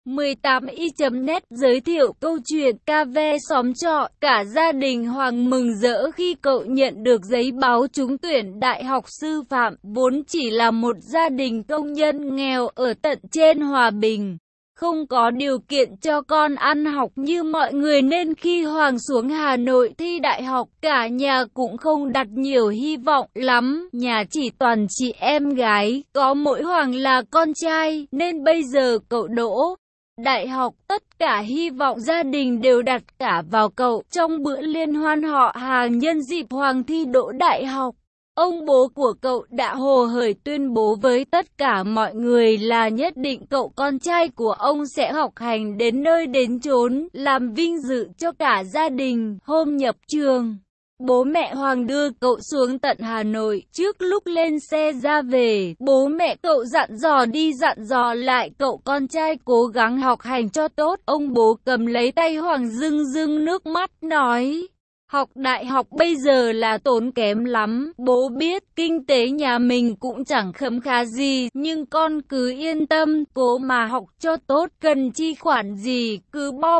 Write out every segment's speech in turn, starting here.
18i.net giới thiệu câu chuyện ca ve xóm trọ. Cả gia đình Hoàng mừng rỡ khi cậu nhận được giấy báo trúng tuyển Đại học Sư phạm, vốn chỉ là một gia đình công nhân nghèo ở tận trên Hòa Bình. Không có điều kiện cho con ăn học như mọi người nên khi Hoàng xuống Hà Nội thi đại học, cả nhà cũng không đặt nhiều hy vọng lắm. Nhà chỉ toàn chị em gái, có mỗi Hoàng là con trai, nên bây giờ cậu đỗ đại học, tất cả hy vọng gia đình đều đặt cả vào cậu. Trong bữa liên hoan họ hàng nhân dịp Hoàng thi đỗ đại học, ông bố của cậu đã hồ hởi tuyên bố với tất cả mọi người là nhất định cậu con trai của ông sẽ học hành đến nơi đến chốn, làm vinh dự cho cả gia đình. Hôm nhập trường, bố mẹ Hoàng đưa cậu xuống tận Hà Nội. Trước lúc lên xe ra về, bố mẹ cậu dặn dò đi dặn dò lại cậu con trai cố gắng học hành cho tốt. Ông bố cầm lấy tay Hoàng rưng rưng nước mắt nói: học đại học bây giờ là tốn kém lắm, bố biết kinh tế nhà mình cũng chẳng khấm khá gì, nhưng con cứ yên tâm, cố mà học cho tốt, cần chi khoản gì, cứ bo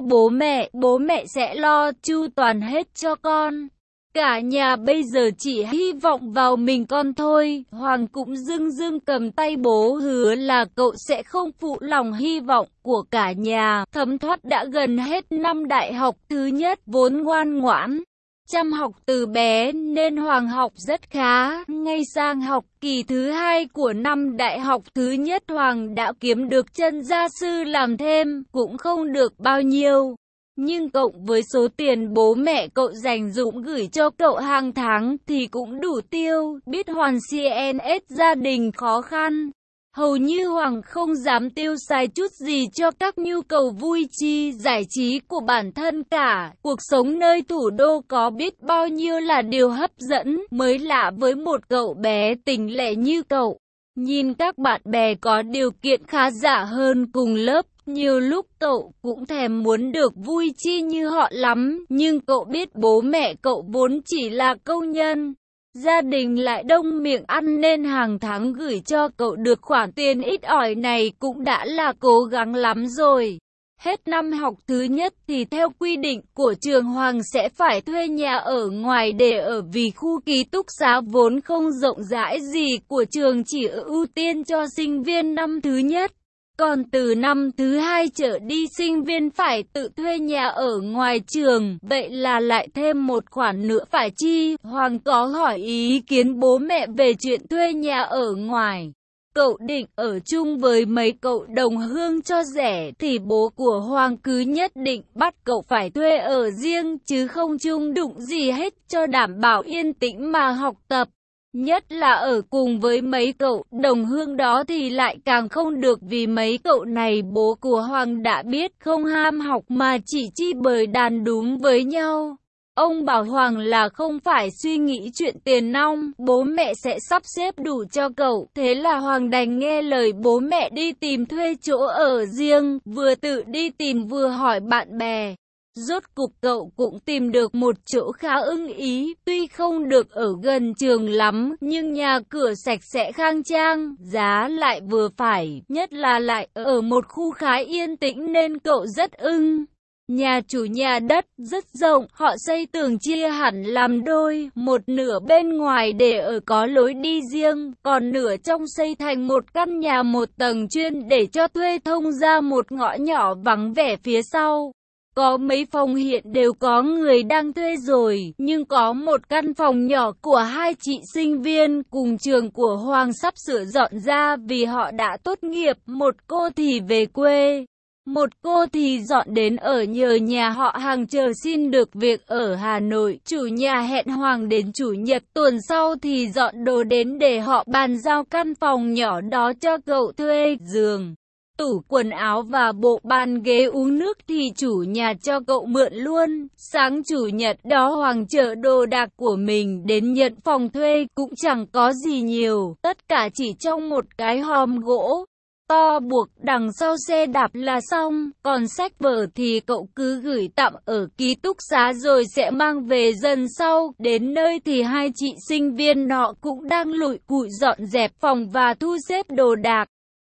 bố mẹ sẽ lo chu toàn hết cho con. Cả nhà bây giờ chỉ hy vọng vào mình con thôi. Hoàng cũng dưng dưng cầm tay bố hứa là cậu sẽ không phụ lòng hy vọng của cả nhà. Thấm thoát đã gần hết năm đại học thứ nhất, vốn ngoan ngoãn chăm học từ bé nên Hoàng học rất khá. Ngay sang học kỳ thứ hai của năm đại học thứ nhất, Hoàng đã kiếm được chân gia sư làm thêm, cũng không được bao nhiêu, nhưng cộng với số tiền bố mẹ cậu dành dụm gửi cho cậu hàng tháng thì cũng đủ tiêu. Biết hoàn CNS gia đình khó khăn, hầu như Hoàng không dám tiêu xài chút gì cho các nhu cầu vui chi, giải trí của bản thân cả. Cuộc sống nơi thủ đô có biết bao nhiêu là điều hấp dẫn, mới lạ với một cậu bé tỉnh lẻ như cậu. Nhìn các bạn bè có điều kiện khá giả hơn cùng lớp, nhiều lúc cậu cũng thèm muốn được vui chi như họ lắm, nhưng cậu biết bố mẹ cậu vốn chỉ là công nhân, gia đình lại đông miệng ăn nên hàng tháng gửi cho cậu được khoản tiền ít ỏi này cũng đã là cố gắng lắm rồi. Hết năm học thứ nhất thì theo quy định của trường, Hoàng sẽ phải thuê nhà ở ngoài để ở vì khu ký túc xá vốn không rộng rãi gì của trường chỉ ưu tiên cho sinh viên năm thứ nhất. Còn từ năm thứ hai trở đi sinh viên phải tự thuê nhà ở ngoài trường, vậy là lại thêm một khoản nữa phải chi. Hoàng có hỏi ý kiến bố mẹ về chuyện thuê nhà ở ngoài. Cậu định ở chung với mấy cậu đồng hương cho rẻ thì bố của Hoàng cứ nhất định bắt cậu phải thuê ở riêng chứ không chung đụng gì hết cho đảm bảo yên tĩnh mà học tập. Nhất là ở cùng với mấy cậu đồng hương đó thì lại càng không được, vì mấy cậu này bố của Hoàng đã biết không ham học mà chỉ chi bởi đàn đúm với nhau. Ông bảo Hoàng là không phải suy nghĩ chuyện tiền nong, bố mẹ sẽ sắp xếp đủ cho cậu. Thế là Hoàng đành nghe lời bố mẹ đi tìm thuê chỗ ở riêng, vừa tự đi tìm vừa hỏi bạn bè. Rốt cục cậu cũng tìm được một chỗ khá ưng ý, tuy không được ở gần trường lắm, nhưng nhà cửa sạch sẽ khang trang, giá lại vừa phải, nhất là lại ở một khu khá yên tĩnh nên cậu rất ưng. Nhà chủ nhà đất rất rộng, họ xây tường chia hẳn làm đôi, một nửa bên ngoài để ở có lối đi riêng, còn nửa trong xây thành một căn nhà một tầng chuyên để cho thuê thông ra một ngõ nhỏ vắng vẻ phía sau. Có mấy phòng hiện đều có người đang thuê rồi, nhưng có một căn phòng nhỏ của hai chị sinh viên cùng trường của Hoàng sắp sửa dọn ra vì họ đã tốt nghiệp, một cô thì về quê, một cô thì dọn đến ở nhờ nhà họ hàng chờ xin được việc ở Hà Nội. Chủ nhà hẹn Hoàng đến Chủ nhật tuần sau thì dọn đồ đến để họ bàn giao căn phòng nhỏ đó cho cậu thuê. Giường, tủ quần áo và bộ bàn ghế uống nước thì chủ nhà cho cậu mượn luôn. Sáng Chủ nhật đó Hoàng chở đồ đạc của mình đến nhận phòng thuê, cũng chẳng có gì nhiều, tất cả chỉ trong một cái hòm gỗ to buộc đằng sau xe đạp là xong. Còn sách vở thì cậu cứ gửi tạm ở ký túc xá rồi sẽ mang về dần sau. Đến nơi thì hai chị sinh viên nọ cũng đang lủi củi dọn dẹp phòng và thu xếp đồ đạc.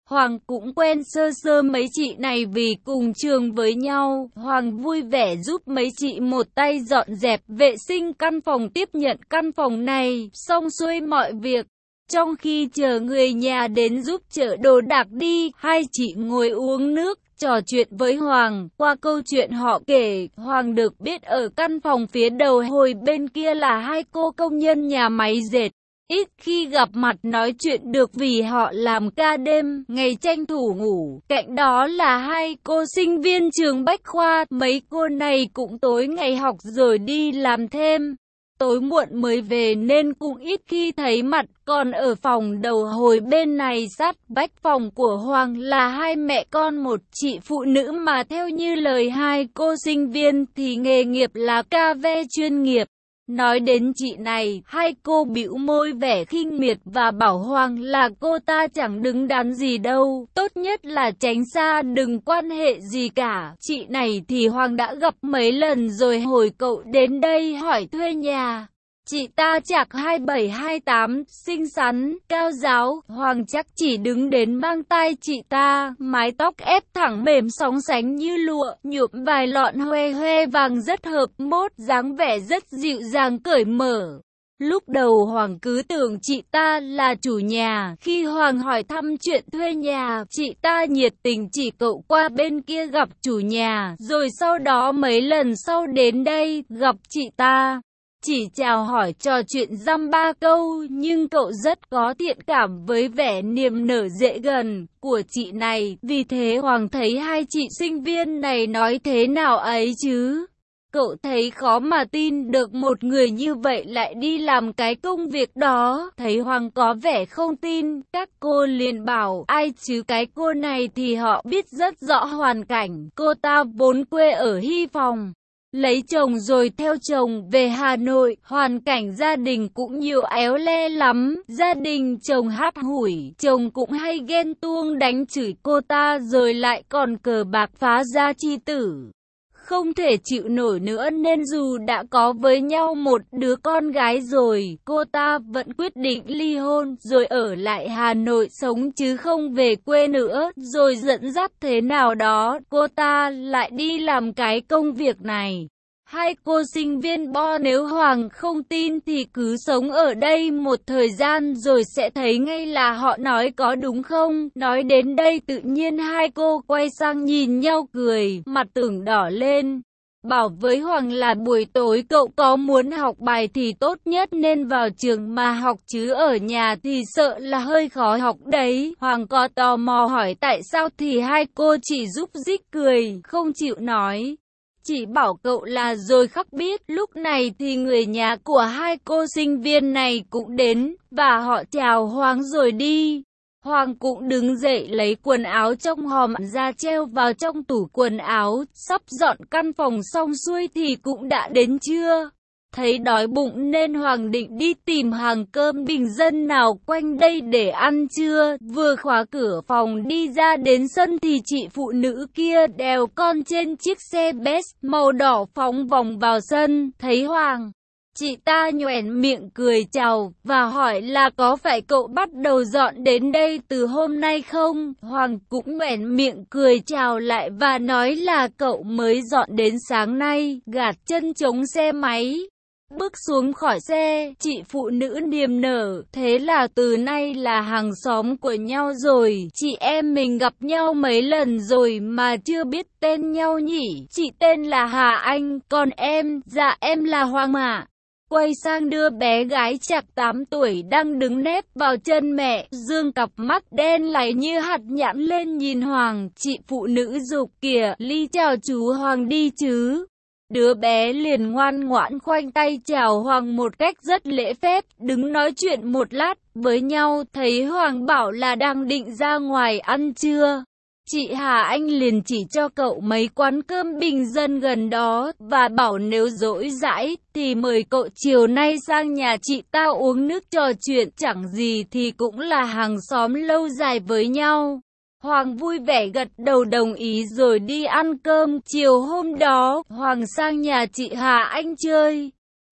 Hoàng cũng quen sơ sơ mấy chị này vì cùng trường với nhau. Hoàng vui vẻ giúp mấy chị một tay dọn dẹp vệ sinh căn phòng, tiếp nhận căn phòng này, xong xuôi mọi việc. Trong khi chờ người nhà đến giúp chở đồ đạc đi, hai chị ngồi uống nước, trò chuyện với Hoàng. Qua câu chuyện họ kể, Hoàng được biết ở căn phòng phía đầu hồi bên kia là hai cô công nhân nhà máy dệt. Ít khi gặp mặt nói chuyện được vì họ làm ca đêm, ngày tranh thủ ngủ. Cạnh đó là hai cô sinh viên trường Bách Khoa, mấy cô này cũng tối ngày học rồi đi làm thêm. Tối muộn mới về nên cũng ít khi thấy mặt, còn ở phòng đầu hồi bên này sát vách phòng của Hoàng là hai mẹ con một chị phụ nữ mà theo như lời hai cô sinh viên thì nghề nghiệp là ca ve chuyên nghiệp. Nói đến chị này, hai cô bĩu môi vẻ khinh miệt và bảo Hoàng là cô ta chẳng đứng đắn gì đâu, tốt nhất là tránh xa đừng quan hệ gì cả. Chị này thì Hoàng đã gặp mấy lần rồi hồi cậu đến đây hỏi thuê nhà. Chị ta chạc 27-28, xinh xắn, cao ráo, Hoàng chắc chỉ đứng đến mang tai chị ta, mái tóc ép thẳng mềm sóng sánh như lụa, nhuộm vài lọn hoe hoe vàng rất hợp mốt, dáng vẻ rất dịu dàng cởi mở. Lúc đầu Hoàng cứ tưởng chị ta là chủ nhà, khi Hoàng hỏi thăm chuyện thuê nhà, chị ta nhiệt tình chỉ cậu qua bên kia gặp chủ nhà, rồi sau đó mấy lần sau đến đây, gặp chị ta. Chỉ chào hỏi trò chuyện dăm ba câu, nhưng cậu rất có thiện cảm với vẻ niềm nở dễ gần của chị này, vì thế Hoàng thấy hai chị sinh viên này nói thế nào ấy chứ. Cậu thấy khó mà tin được một người như vậy lại đi làm cái công việc đó. Thấy Hoàng có vẻ không tin, các cô liền bảo ai chứ cái cô này thì họ biết rất rõ hoàn cảnh. Cô ta vốn quê ở Hy Phòng, lấy chồng rồi theo chồng về Hà Nội, hoàn cảnh gia đình cũng nhiều éo le lắm, gia đình chồng hắt hủi, chồng cũng hay ghen tuông đánh chửi cô ta rồi lại còn cờ bạc phá gia chi tử. Không thể chịu nổi nữa nên dù đã có với nhau một đứa con gái rồi, cô ta vẫn quyết định ly hôn rồi ở lại Hà Nội sống chứ không về quê nữa. Rồi dẫn dắt thế nào đó, cô ta lại đi làm cái công việc này. Hai cô sinh viên bo nếu Hoàng không tin thì cứ sống ở đây một thời gian rồi sẽ thấy ngay là họ nói có đúng không. Nói đến đây tự nhiên hai cô quay sang nhìn nhau cười, mặt tưởng đỏ lên. Bảo với Hoàng là buổi tối cậu có muốn học bài thì tốt nhất nên vào trường mà học chứ ở nhà thì sợ là hơi khó học đấy. Hoàng có tò mò hỏi tại sao thì hai cô chỉ rúc rích cười, không chịu nói. Chỉ bảo cậu là rồi khắc biết. Lúc này thì người nhà của hai cô sinh viên này cũng đến, và họ chào Hoàng rồi đi. Hoàng cũng đứng dậy lấy quần áo trong hòm ra treo vào trong tủ quần áo, sắp dọn căn phòng xong xuôi thì cũng đã đến trưa. Thấy đói bụng nên Hoàng định đi tìm hàng cơm bình dân nào quanh đây để ăn trưa. Vừa khóa cửa phòng đi ra đến sân thì chị phụ nữ kia đèo con trên chiếc xe Benz màu đỏ phóng vòng vào sân. Thấy Hoàng, chị ta nhoẻn miệng cười chào và hỏi là có phải cậu bắt đầu dọn đến đây từ hôm nay không? Hoàng cũng nhoẻn miệng cười chào lại và nói là cậu mới dọn đến sáng nay, gạt chân chống xe máy. Bước xuống khỏi xe, chị phụ nữ niềm nở, thế là từ nay là hàng xóm của nhau rồi, chị em mình gặp nhau mấy lần rồi mà chưa biết tên nhau nhỉ. Chị tên là Hà Anh, còn em, dạ em là Hoàng ạ. Quay sang đưa bé gái chạc 8 tuổi đang đứng nép vào chân mẹ, dương cặp mắt đen láy như hạt nhãn lên nhìn Hoàng. Chị phụ nữ giục kìa, Ly chào chú Hoàng đi chứ. Đứa bé liền ngoan ngoãn khoanh tay chào Hoàng một cách rất lễ phép, đứng nói chuyện một lát với nhau. Thấy Hoàng bảo là đang định ra ngoài ăn trưa, chị Hà Anh liền chỉ cho cậu mấy quán cơm bình dân gần đó, và bảo nếu rỗi rãi thì mời cậu chiều nay sang nhà chị ta uống nước trò chuyện, chẳng gì thì cũng là hàng xóm lâu dài với nhau. Hoàng vui vẻ gật đầu đồng ý rồi đi ăn cơm. Chiều hôm đó, Hoàng sang nhà chị Hà Anh chơi.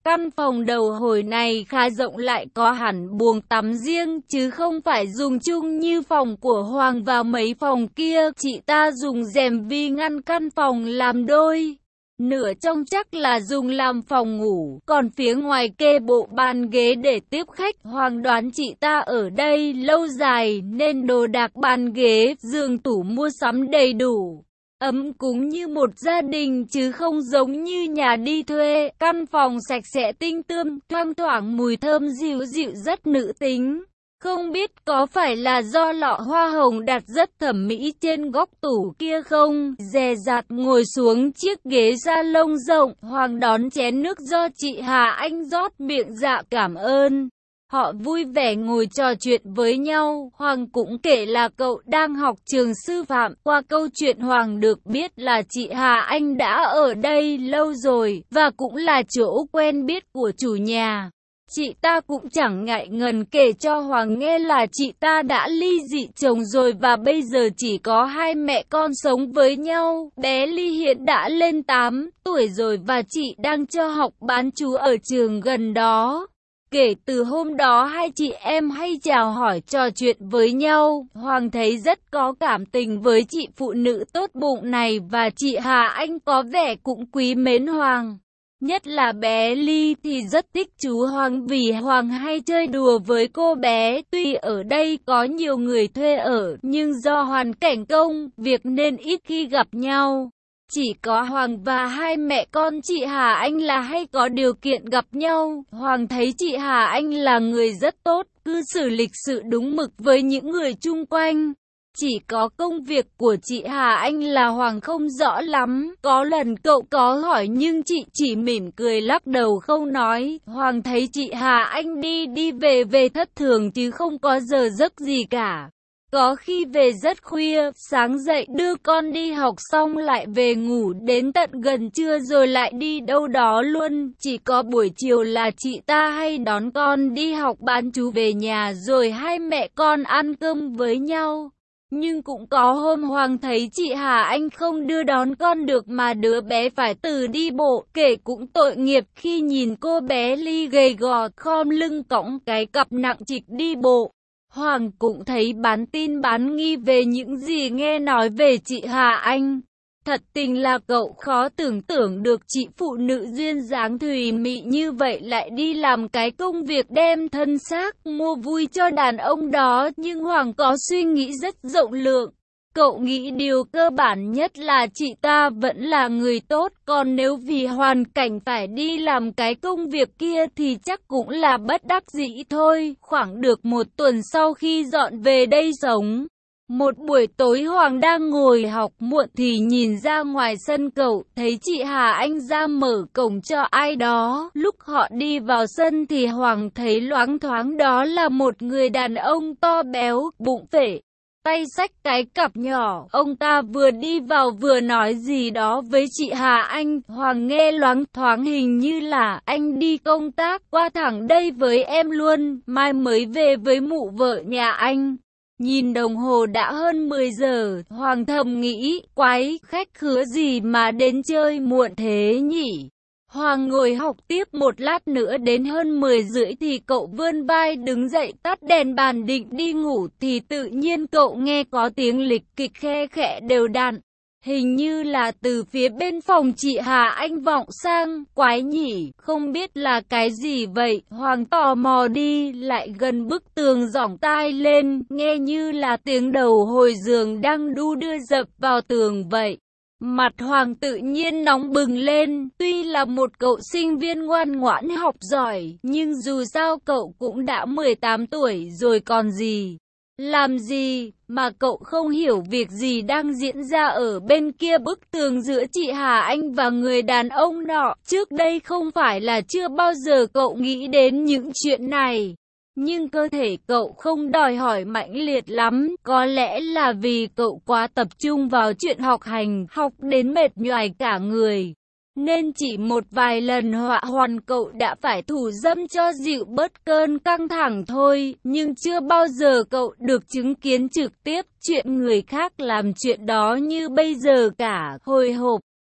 Căn phòng đầu hồi này khá rộng, lại có hẳn buồng tắm riêng, chứ không phải dùng chung như phòng của Hoàng và mấy phòng kia. Chị ta dùng rèm vi ngăn căn phòng làm đôi. Nửa trong chắc là dùng làm phòng ngủ, còn phía ngoài kê bộ bàn ghế để tiếp khách. Hoàng đoán chị ta ở đây lâu dài nên đồ đạc bàn ghế, giường tủ mua sắm đầy đủ, ấm cúng như một gia đình chứ không giống như nhà đi thuê. Căn phòng sạch sẽ tinh tươm, thoang thoảng mùi thơm dịu dịu rất nữ tính. Không biết có phải là do lọ hoa hồng đặt rất thẩm mỹ trên góc tủ kia không? Dè dặt ngồi xuống chiếc ghế da lông rộng, Hoàng đón chén nước do chị Hà Anh rót, miệng dạ cảm ơn. Họ vui vẻ ngồi trò chuyện với nhau. Hoàng cũng kể là cậu đang học trường sư phạm. Qua câu chuyện Hoàng được biết là chị Hà Anh đã ở đây lâu rồi và cũng là chỗ quen biết của chủ nhà. Chị ta cũng chẳng ngại ngần kể cho Hoàng nghe là chị ta đã ly dị chồng rồi và bây giờ chỉ có hai mẹ con sống với nhau. Bé Ly hiện đã lên 8 tuổi rồi và chị đang cho học bán trú ở trường gần đó. Kể từ hôm đó hai chị em hay chào hỏi trò chuyện với nhau. Hoàng thấy rất có cảm tình với chị phụ nữ tốt bụng này và chị Hà Anh có vẻ cũng quý mến Hoàng. Nhất là bé Ly thì rất thích chú Hoàng vì Hoàng hay chơi đùa với cô bé. Tuy ở đây có nhiều người thuê ở nhưng do hoàn cảnh công việc nên ít khi gặp nhau. Chỉ có Hoàng và hai mẹ con chị Hà Anh là hay có điều kiện gặp nhau. Hoàng thấy chị Hà Anh là người rất tốt, cư xử lịch sự đúng mực với những người chung quanh. Chỉ có công việc của chị Hà Anh là Hoàng không rõ lắm. Có lần cậu có hỏi nhưng chị chỉ mỉm cười lắc đầu không nói. Hoàng thấy chị Hà Anh đi về thất thường chứ không có giờ giấc gì cả. Có khi về rất khuya, sáng dậy đưa con đi học xong lại về ngủ đến tận gần trưa rồi lại đi đâu đó luôn. Chỉ có buổi chiều là chị ta hay đón con đi học bán trú về nhà rồi hai mẹ con ăn cơm với nhau. Nhưng cũng có hôm Hoàng thấy chị Hà Anh không đưa đón con được mà đứa bé phải tự đi bộ. Kể cũng tội nghiệp khi nhìn cô bé Ly gầy gò khom lưng cõng cái cặp nặng trịch đi bộ. Hoàng cũng thấy bán tin bán nghi về những gì nghe nói về chị Hà Anh. Thật tình là cậu khó tưởng tượng được chị phụ nữ duyên dáng thùy mị như vậy lại đi làm cái công việc đem thân xác mua vui cho đàn ông đó. Nhưng Hoàng có suy nghĩ rất rộng lượng. Cậu nghĩ điều cơ bản nhất là chị ta vẫn là người tốt, còn nếu vì hoàn cảnh phải đi làm cái công việc kia thì chắc cũng là bất đắc dĩ thôi. Khoảng được một tuần sau khi dọn về đây sống, một buổi tối Hoàng đang ngồi học muộn thì nhìn ra ngoài sân cậu, thấy chị Hà Anh ra mở cổng cho ai đó. Lúc họ đi vào sân thì Hoàng thấy loáng thoáng đó là một người đàn ông to béo, bụng phệ, tay xách cái cặp nhỏ. Ông ta vừa đi vào vừa nói gì đó với chị Hà Anh. Hoàng nghe loáng thoáng hình như là anh đi công tác, qua thẳng đây với em luôn, mai mới về với mụ vợ nhà anh. Nhìn đồng hồ đã hơn 10 giờ, Hoàng thầm nghĩ, quái, khách khứa gì mà đến chơi muộn thế nhỉ? Hoàng ngồi học tiếp một lát nữa đến hơn 10 rưỡi thì cậu vươn vai đứng dậy tắt đèn bàn định đi ngủ thì tự nhiên cậu nghe có tiếng lịch kịch khe khẽ đều đặn. Hình như là từ phía bên phòng chị Hà Anh vọng sang. Quái nhỉ, không biết là cái gì vậy. Hoàng tò mò đi lại gần bức tường giỏng tai lên, nghe như là tiếng đầu hồi giường đang đu đưa dập vào tường vậy. Mặt Hoàng tự nhiên nóng bừng lên. Tuy là một cậu sinh viên ngoan ngoãn học giỏi, nhưng dù sao cậu cũng đã 18 tuổi rồi còn gì. Làm gì mà cậu không hiểu việc gì đang diễn ra ở bên kia bức tường giữa chị Hà Anh và người đàn ông nọ. Trước đây không phải là chưa bao giờ cậu nghĩ đến những chuyện này. Nhưng cơ thể cậu không đòi hỏi mãnh liệt lắm, có lẽ là vì cậu quá tập trung vào chuyện học hành, học đến mệt nhoài cả người. Nên chỉ một vài lần họa hoàn cậu đã phải thủ dâm cho dịu bớt cơn căng thẳng thôi, nhưng chưa bao giờ cậu được chứng kiến trực tiếp chuyện người khác làm chuyện đó như bây giờ cả. Hồi hộp,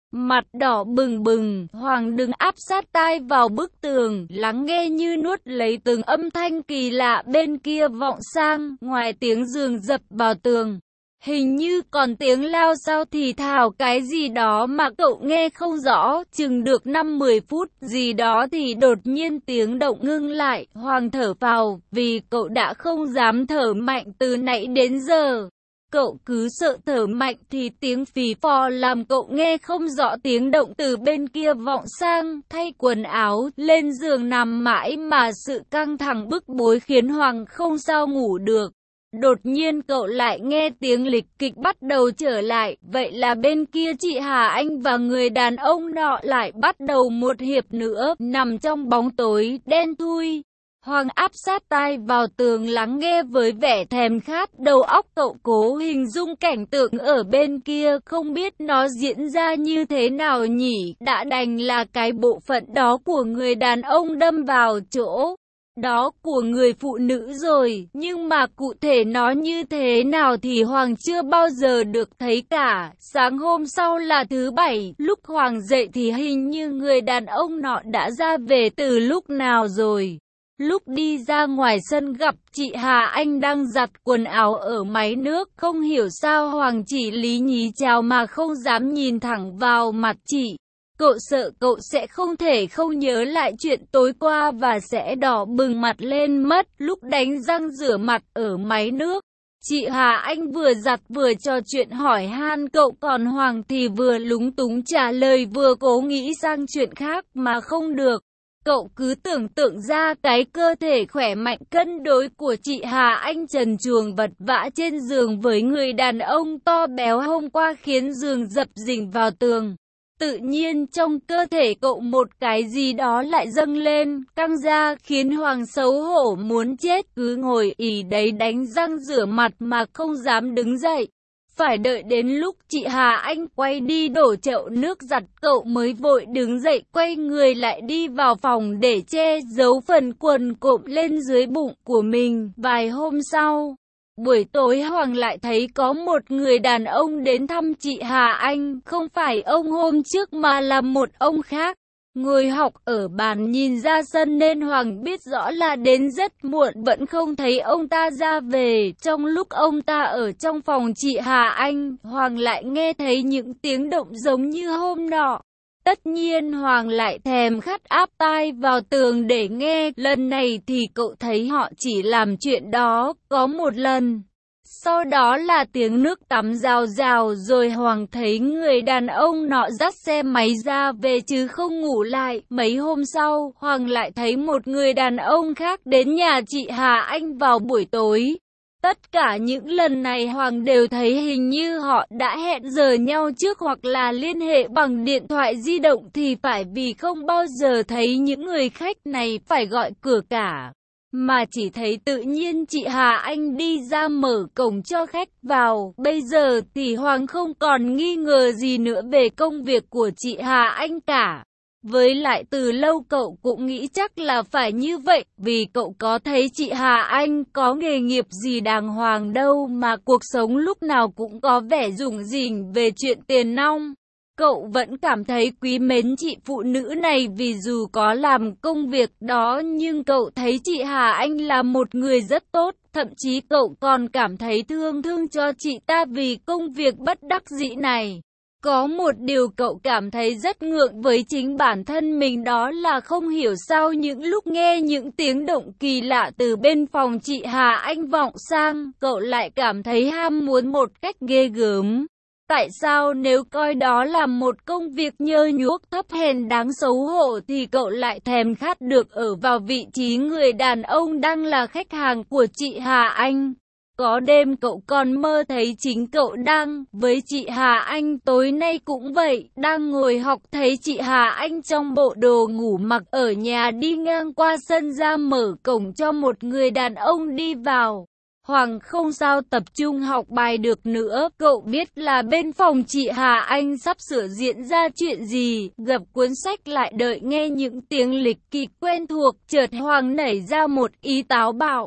Mặt đỏ bừng bừng, Hoàng đứng áp sát tai vào bức tường, lắng nghe như nuốt lấy từng âm thanh kỳ lạ bên kia vọng sang, ngoài tiếng giường dập vào tường. Hình như còn tiếng lao sao thì thào cái gì đó mà cậu nghe không rõ, chừng được 5-10 phút gì đó thì đột nhiên tiếng động ngưng lại, Hoàng thở phào, vì cậu đã không dám thở mạnh từ nãy đến giờ. Cậu cứ sợ thở mạnh thì tiếng phì phò làm cậu nghe không rõ tiếng động từ bên kia vọng sang, thay quần áo, lên giường nằm mãi mà sự căng thẳng bức bối khiến Hoàng không sao ngủ được. Đột nhiên cậu lại nghe tiếng lịch kịch bắt đầu trở lại, vậy là bên kia chị Hà Anh và người đàn ông nọ lại bắt đầu một hiệp nữa, nằm trong bóng tối, đen thui. Hoàng áp sát tai vào tường lắng nghe với vẻ thèm khát, đầu óc cậu cố hình dung cảnh tượng ở bên kia, không biết nó diễn ra như thế nào nhỉ, đã đành là cái bộ phận đó của người đàn ông đâm vào chỗ đó của người phụ nữ rồi, nhưng mà cụ thể nó như thế nào thì Hoàng chưa bao giờ được thấy cả. Sáng hôm sau là thứ Bảy, lúc Hoàng dậy thì hình như người đàn ông nọ đã ra về từ lúc nào rồi. Lúc đi ra ngoài sân gặp chị Hà Anh đang giặt quần áo ở máy nước, không hiểu sao Hoàng chỉ lý nhí chào mà không dám nhìn thẳng vào mặt chị. Cậu sợ cậu sẽ không thể không nhớ lại chuyện tối qua và sẽ đỏ bừng mặt lên mất. Lúc đánh răng rửa mặt ở máy nước, chị Hà Anh vừa giặt vừa trò chuyện hỏi han cậu, còn Hoàng thì vừa lúng túng trả lời vừa cố nghĩ sang chuyện khác mà không được. Cậu cứ tưởng tượng ra cái cơ thể khỏe mạnh cân đối của chị Hà Anh trần truồng vật vã trên giường với người đàn ông to béo hôm qua khiến giường dập dình vào tường. Tự nhiên trong cơ thể cậu một cái gì đó lại dâng lên, căng ra khiến Hoàng xấu hổ muốn chết, cứ ngồi ì đấy đánh răng rửa mặt mà không dám đứng dậy. Phải đợi đến lúc chị Hà Anh quay đi đổ chậu nước giặt cậu mới vội đứng dậy quay người lại đi vào phòng để che giấu phần quần cộm lên dưới bụng của mình. Vài hôm sau, buổi tối Hoàng lại thấy có một người đàn ông đến thăm chị Hà Anh, không phải ông hôm trước mà là một ông khác. Ngồi học ở bàn nhìn ra sân nên Hoàng biết rõ là đến rất muộn vẫn không thấy ông ta ra về. Trong lúc ông ta ở trong phòng chị Hà Anh, Hoàng lại nghe thấy những tiếng động giống như hôm nọ. Tất nhiên Hoàng lại thèm khát áp tai vào tường để nghe, lần này thì cậu thấy họ chỉ làm chuyện đó có một lần. Sau đó là tiếng nước tắm rào rào rồi Hoàng thấy người đàn ông nọ dắt xe máy ra về chứ không ngủ lại. Mấy hôm sau, Hoàng lại thấy một người đàn ông khác đến nhà chị Hà Anh vào buổi tối. Tất cả những lần này Hoàng đều thấy hình như họ đã hẹn giờ nhau trước hoặc là liên hệ bằng điện thoại di động thì phải, vì không bao giờ thấy những người khách này phải gọi cửa cả. Mà chỉ thấy tự nhiên chị Hà Anh đi ra mở cổng cho khách vào. Bây giờ thì Hoàng không còn nghi ngờ gì nữa về công việc của chị Hà Anh cả. Với lại từ lâu cậu cũng nghĩ chắc là phải như vậy, vì cậu có thấy chị Hà Anh có nghề nghiệp gì đàng hoàng đâu mà cuộc sống lúc nào cũng có vẻ rủng rỉnh về chuyện tiền nong. Cậu vẫn cảm thấy quý mến chị phụ nữ này vì dù có làm công việc đó nhưng cậu thấy chị Hà Anh là một người rất tốt, thậm chí cậu còn cảm thấy thương cho chị ta vì công việc bất đắc dĩ này. Có một điều cậu cảm thấy rất ngượng với chính bản thân mình, đó là không hiểu sao những lúc nghe những tiếng động kỳ lạ từ bên phòng chị Hà Anh vọng sang, cậu lại cảm thấy ham muốn một cách ghê gớm. Tại sao nếu coi đó là một công việc nhơ nhuốc thấp hèn đáng xấu hổ thì cậu lại thèm khát được ở vào vị trí người đàn ông đang là khách hàng của chị Hà Anh? Có đêm cậu còn mơ thấy chính cậu đang với chị Hà Anh, tối nay cũng vậy, đang ngồi học thấy chị Hà Anh trong bộ đồ ngủ mặc ở nhà đi ngang qua sân ra mở cổng cho một người đàn ông đi vào. Hoàng không sao tập trung học bài được nữa, cậu biết là bên phòng chị Hà Anh sắp sửa diễn ra chuyện gì, gập cuốn sách lại đợi nghe những tiếng lịch kịch quen thuộc, chợt Hoàng nảy ra một ý táo bạo.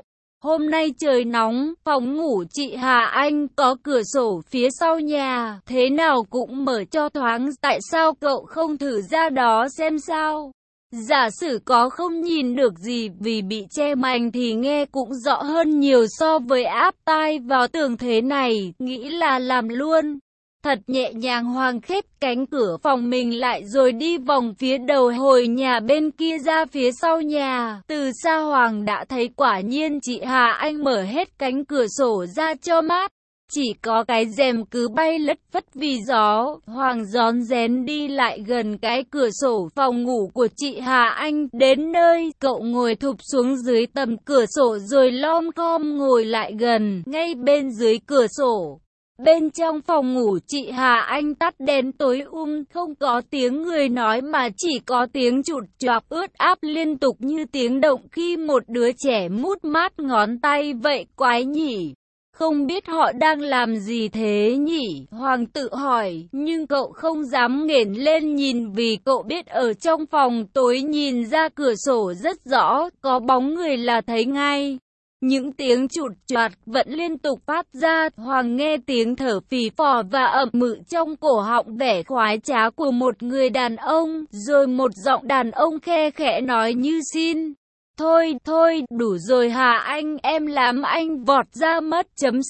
Hôm nay trời nóng, phòng ngủ chị Hà Anh có cửa sổ phía sau nhà, thế nào cũng mở cho thoáng, tại sao cậu không thử ra đó xem sao? Giả sử có không nhìn được gì vì bị che mành thì nghe cũng rõ hơn nhiều so với áp tai vào tường thế này, nghĩ là làm luôn. Thật nhẹ nhàng Hoàng khép cánh cửa phòng mình lại rồi đi vòng phía đầu hồi nhà bên kia ra phía sau nhà. Từ xa Hoàng đã thấy quả nhiên chị Hà Anh mở hết cánh cửa sổ ra cho mát. Chỉ có cái rèm cứ bay lất phất vì gió. Hoàng rón rén đi lại gần cái cửa sổ phòng ngủ của chị Hà Anh. Đến nơi, cậu ngồi thụp xuống dưới tầm cửa sổ rồi lom khom ngồi lại gần, ngay bên dưới cửa sổ. Bên trong phòng ngủ chị Hà Anh tắt đèn tối không có tiếng người nói mà chỉ có tiếng chụt choạc ướt áp liên tục như tiếng động khi một đứa trẻ mút mát ngón tay vậy, quái nhỉ. Không biết họ đang làm gì thế nhỉ? Hoàng tự hỏi, nhưng cậu không dám nghển lên nhìn vì cậu biết ở trong phòng tối nhìn ra cửa sổ rất rõ, có bóng người là thấy ngay. Những tiếng chụt choạt vẫn liên tục phát ra, Hoàng nghe tiếng thở phì phò và ậm mự trong cổ họng vẻ khoái trá của một người đàn ông, rồi một giọng đàn ông khe khẽ nói như xin. Thôi, đủ rồi Hà Anh, em làm anh vọt ra mất.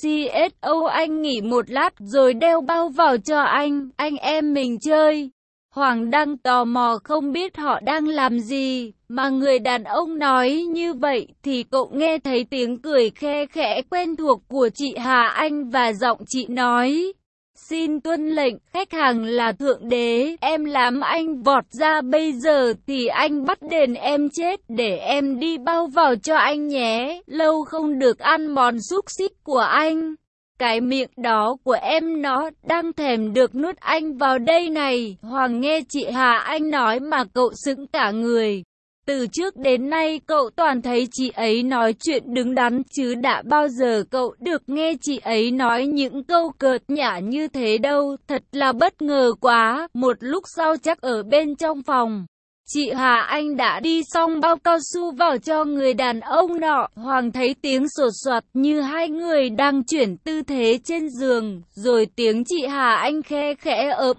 CSO anh nghỉ một lát rồi đeo bao vào cho anh em mình chơi. Hoàng đang tò mò không biết họ đang làm gì, mà người đàn ông nói như vậy thì cậu nghe thấy tiếng cười khe khẽ quen thuộc của chị Hà Anh và giọng chị nói. Xin tuân lệnh, khách hàng là thượng đế, em làm anh vọt ra bây giờ thì anh bắt đền em chết để em đi bao vào cho anh nhé, lâu không được ăn món xúc xích của anh. Cái miệng đó của em nó đang thèm được nuốt anh vào đây này. Hoàng nghe chị Hà Anh nói mà cậu sững cả người. Từ trước đến nay cậu toàn thấy chị ấy nói chuyện đứng đắn chứ đã bao giờ cậu được nghe chị ấy nói những câu cợt nhả như thế đâu. Thật là bất ngờ quá. Một lúc sau chắc ở bên trong phòng, chị Hà Anh đã đi xong bao cao su vào cho người đàn ông nọ. Hoàng thấy tiếng sột soạt như hai người đang chuyển tư thế trên giường, rồi tiếng chị Hà Anh khe khẽ ớm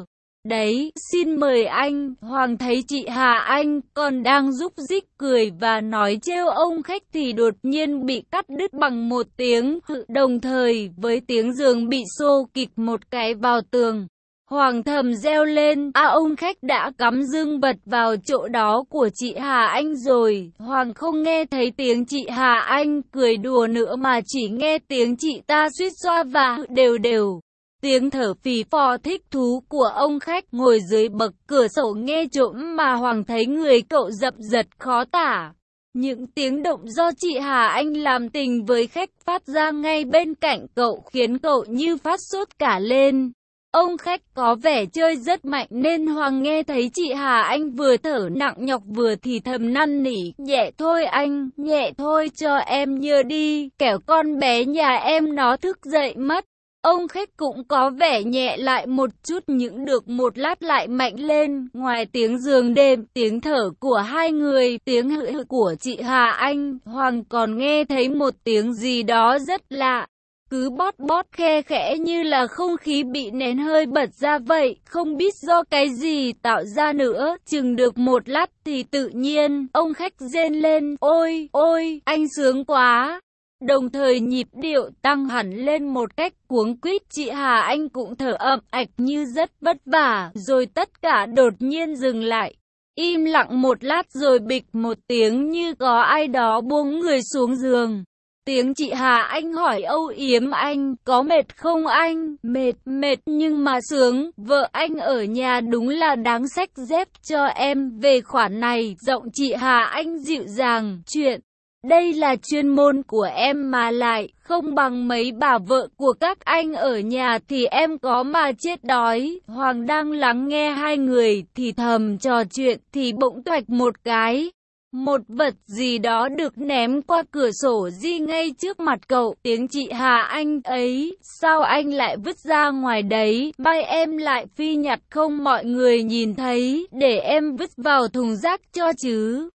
Đấy, xin mời anh. Hoàng thấy chị Hà Anh còn đang rúc rích cười và nói trêu ông khách thì đột nhiên bị cắt đứt bằng một tiếng hự, đồng thời với tiếng giường bị xô kịch một cái vào tường. Hoàng thầm reo lên, ông khách đã cắm dương vật vào chỗ đó của chị Hà Anh rồi. Hoàng không nghe thấy tiếng chị Hà Anh cười đùa nữa mà chỉ nghe tiếng chị ta suýt xoa và đều đều. Tiếng thở phì phò thích thú của ông khách ngồi dưới bậc cửa sổ nghe trộm mà Hoàng thấy người cậu dậm giật khó tả. Những tiếng động do chị Hà Anh làm tình với khách phát ra ngay bên cạnh cậu khiến cậu như phát sốt cả lên. Ông khách có vẻ chơi rất mạnh nên Hoàng nghe thấy chị Hà Anh vừa thở nặng nhọc vừa thì thầm năn nỉ, nhẹ thôi anh, nhẹ thôi cho em nhờ đi, kẻo con bé nhà em nó thức dậy mất. Ông khách cũng có vẻ nhẹ lại một chút nhưng được một lát lại mạnh lên, ngoài tiếng giường đêm, tiếng thở của hai người, tiếng hự của chị Hà Anh, Hoàng còn nghe thấy một tiếng gì đó rất lạ. Cứ bót bót khe khẽ như là không khí bị nén hơi bật ra vậy, không biết do cái gì tạo ra nữa. Chừng được một lát thì tự nhiên, ông khách rên lên, ôi, anh sướng quá. Đồng thời nhịp điệu tăng hẳn lên một cách cuống quýt, chị Hà Anh cũng thở ậm ạch như rất vất vả, rồi tất cả đột nhiên dừng lại. Im lặng một lát rồi bịch một tiếng như có ai đó buông người xuống giường. Tiếng chị Hà Anh hỏi âu yếm anh, có mệt không anh? Mệt nhưng mà sướng, vợ anh ở nhà đúng là đáng xách dép cho em về khoản này. Giọng chị Hà Anh dịu dàng, chuyện đây là chuyên môn của em mà lại không bằng mấy bà vợ của các anh ở nhà thì em có mà chết đói. Hoàng đang lắng nghe hai người thì thầm trò chuyện thì bỗng toạch một cái. Một vật gì đó được ném qua cửa sổ di ngay trước mặt cậu. Tiếng chị Hà Anh ấy, sao anh lại vứt ra ngoài đấy? Mai em lại phi nhặt không mọi người nhìn thấy, để em vứt vào thùng rác cho chứ.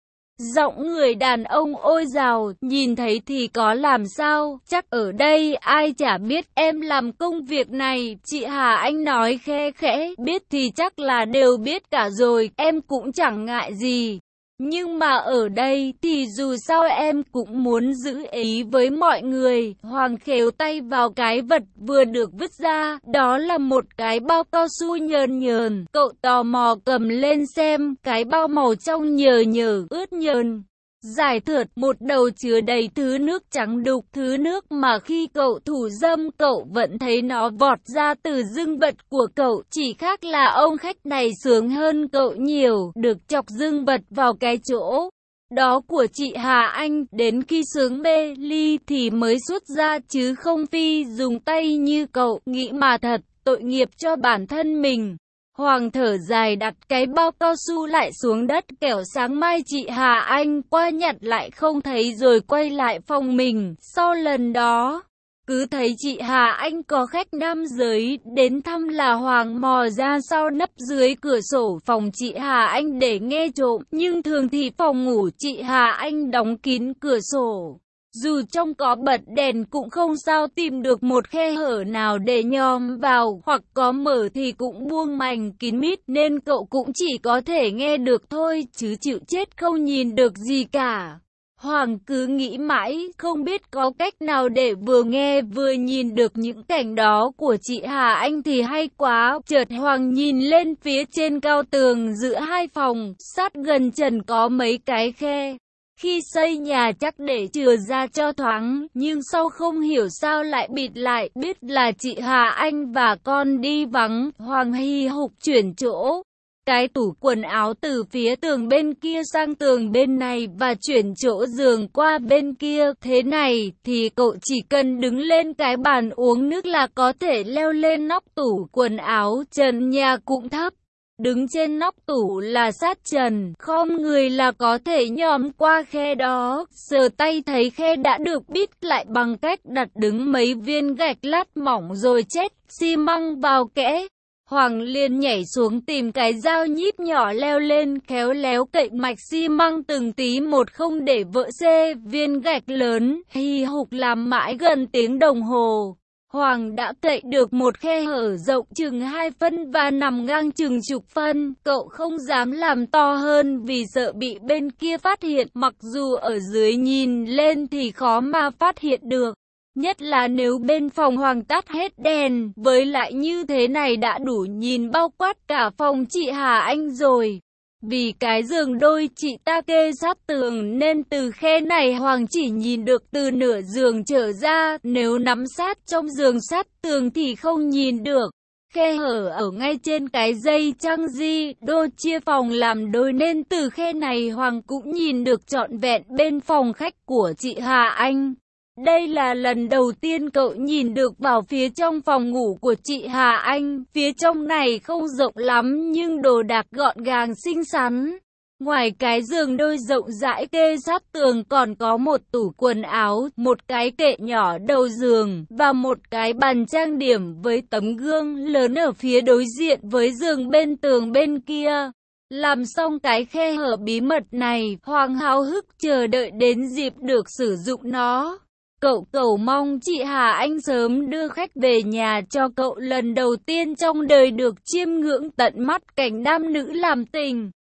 Giọng người đàn ông ôi dào, nhìn thấy thì có làm sao, chắc ở đây ai chả biết em làm công việc này, chị Hà Anh nói khe khẽ, biết thì chắc là đều biết cả rồi, em cũng chẳng ngại gì. Nhưng mà ở đây thì dù sao em cũng muốn giữ ý với mọi người. Hoàng khéo tay vào cái vật vừa được vứt ra, đó là một cái bao cao su nhờn nhờn. Cậu tò mò cầm lên xem, cái bao màu trong nhờ nhờ, ướt nhờn. Giải thượt, một đầu chứa đầy thứ nước trắng đục, thứ nước mà khi cậu thủ dâm cậu vẫn thấy nó vọt ra từ dương vật của cậu, chỉ khác là ông khách này sướng hơn cậu nhiều, được chọc dương vật vào cái chỗ đó của chị Hà Anh, đến khi sướng mê ly thì mới xuất ra chứ không phi dùng tay như cậu, nghĩ mà thật, tội nghiệp cho bản thân mình. Hoàng thở dài đặt cái bao cao su lại xuống đất, kẻo sáng mai chị Hà Anh qua nhặt lại không thấy rồi quay lại phòng mình. Sau lần đó, cứ thấy chị Hà Anh có khách nam giới đến thăm là Hoàng mò ra sau nấp dưới cửa sổ phòng chị Hà Anh để nghe trộm. Nhưng thường thì phòng ngủ chị Hà Anh đóng kín cửa sổ. Dù trong có bật đèn cũng không sao tìm được một khe hở nào để nhòm vào, hoặc có mở thì cũng buông mành kín mít nên cậu cũng chỉ có thể nghe được thôi, chứ chịu chết không nhìn được gì cả. Hoàng cứ nghĩ mãi, không biết có cách nào để vừa nghe vừa nhìn được những cảnh đó của chị Hà Anh thì hay quá. Chợt Hoàng nhìn lên phía trên cao tường giữa hai phòng, sát gần trần có mấy cái khe. Khi xây nhà chắc để chừa ra cho thoáng, nhưng sau không hiểu sao lại bịt lại, biết là chị Hà Anh và con đi vắng, Hoàng hì hục chuyển chỗ cái tủ quần áo từ phía tường bên kia sang tường bên này và chuyển chỗ giường qua bên kia. Thế này thì cậu chỉ cần đứng lên cái bàn uống nước là có thể leo lên nóc tủ quần áo, trần nhà cũng thấp. Đứng trên nóc tủ là sát trần, khom người là có thể nhòm qua khe đó, sờ tay thấy khe đã được bít lại bằng cách đặt đứng mấy viên gạch lát mỏng rồi chét xi măng vào kẽ. Hoàng liền nhảy xuống tìm cái dao nhíp nhỏ leo lên, khéo léo cậy mạch xi măng từng tí một không để vỡ xê viên gạch lớn, hì hục làm mãi gần tiếng đồng hồ. Hoàng đã cậy được một khe hở rộng chừng 2 phân và nằm ngang chừng chục phân. Cậu không dám làm to hơn vì sợ bị bên kia phát hiện, mặc dù ở dưới nhìn lên thì khó mà phát hiện được. Nhất là nếu bên phòng Hoàng tắt hết đèn, với lại như thế này đã đủ nhìn bao quát cả phòng chị Hà Anh rồi. Vì cái giường đôi chị ta kê sát tường nên từ khe này Hoàng chỉ nhìn được từ nửa giường trở ra, nếu nắm sát trong giường sát tường thì không nhìn được. Khe hở ở ngay trên cái dây chăng di đô chia phòng làm đôi nên từ khe này Hoàng cũng nhìn được trọn vẹn bên phòng khách của chị Hà Anh. Đây là lần đầu tiên cậu nhìn được vào phía trong phòng ngủ của chị Hà Anh. Phía trong này không rộng lắm nhưng đồ đạc gọn gàng xinh xắn. Ngoài cái giường đôi rộng rãi kê sát tường còn có một tủ quần áo, một cái kệ nhỏ đầu giường và một cái bàn trang điểm với tấm gương lớn ở phía đối diện với giường bên tường bên kia. Làm xong cái khe hở bí mật này, Hoàng háo hức chờ đợi đến dịp được sử dụng nó. Cậu cầu mong chị Hà Anh sớm đưa khách về nhà cho cậu lần đầu tiên trong đời được chiêm ngưỡng tận mắt cảnh nam nữ làm tình.